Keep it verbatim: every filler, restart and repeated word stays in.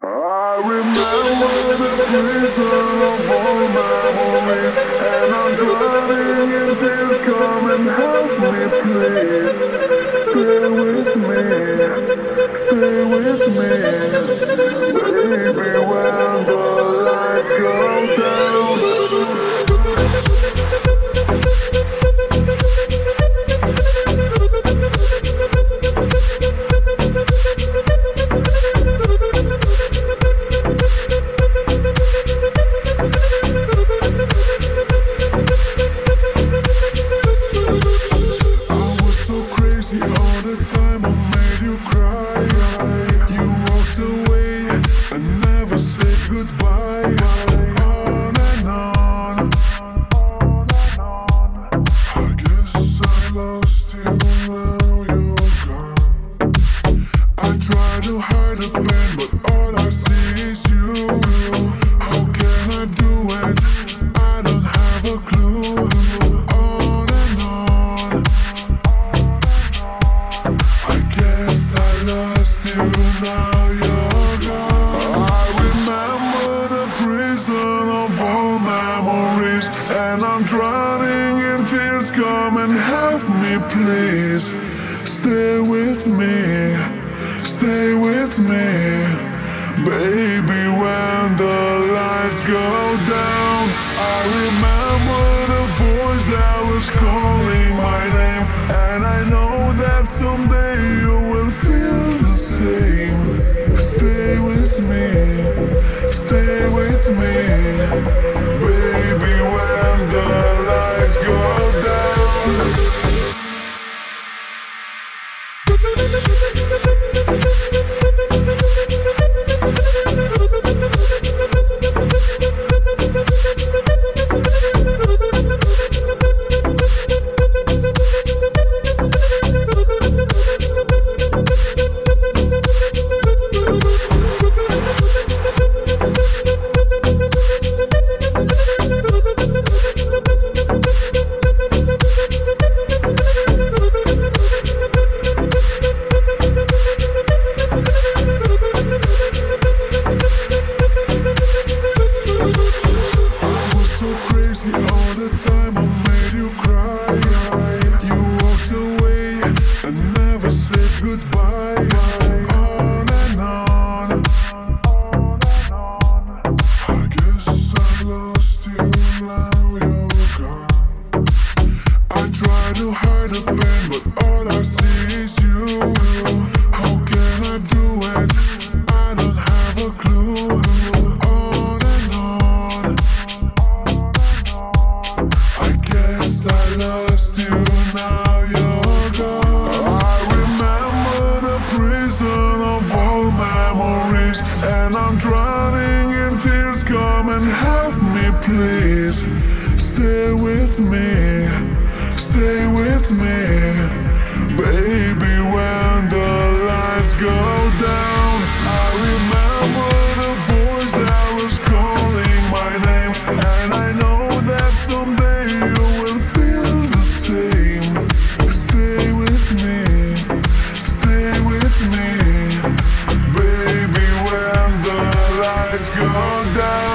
I remember the prison of all memories, and I'm drowning in tears. Come and help me, please. Stay with me, stay with me, baby. When the lights go down. All the time I made you cry. You walked away and never said goodbye. On and on. I guess I lost you, now you're gone. I try to hide the pain, but all I see is you. How can I do it? I don't have a clue. On and on. I guess I lost you, now you're gone. I remember the prison of all memories, and I'm drowning in tears. Come and help me, please. Stay with me, stay with me, baby. When the lights go down, I remember the voice that was calling my name, and I know that someday you will feel the same. Stay with me, stay with me, baby. When the lights go down. All the time I made you cry. You walked away and never said goodbye. On and on. I guess I lost you, now you're gone. I try to hide the pain, but all I see is you. How can I do it? I don't have a clue. On and on. I guess I lost you, now you're gone. I remember the prison of all memories, and I'm drowning in tears. Come and help me, please. Stay with me, stay with me, baby. When the lights go down, I remember the voice that was calling my name, and I know that someday you will feel the same. Stay with me, stay with me, baby. When the lights go down.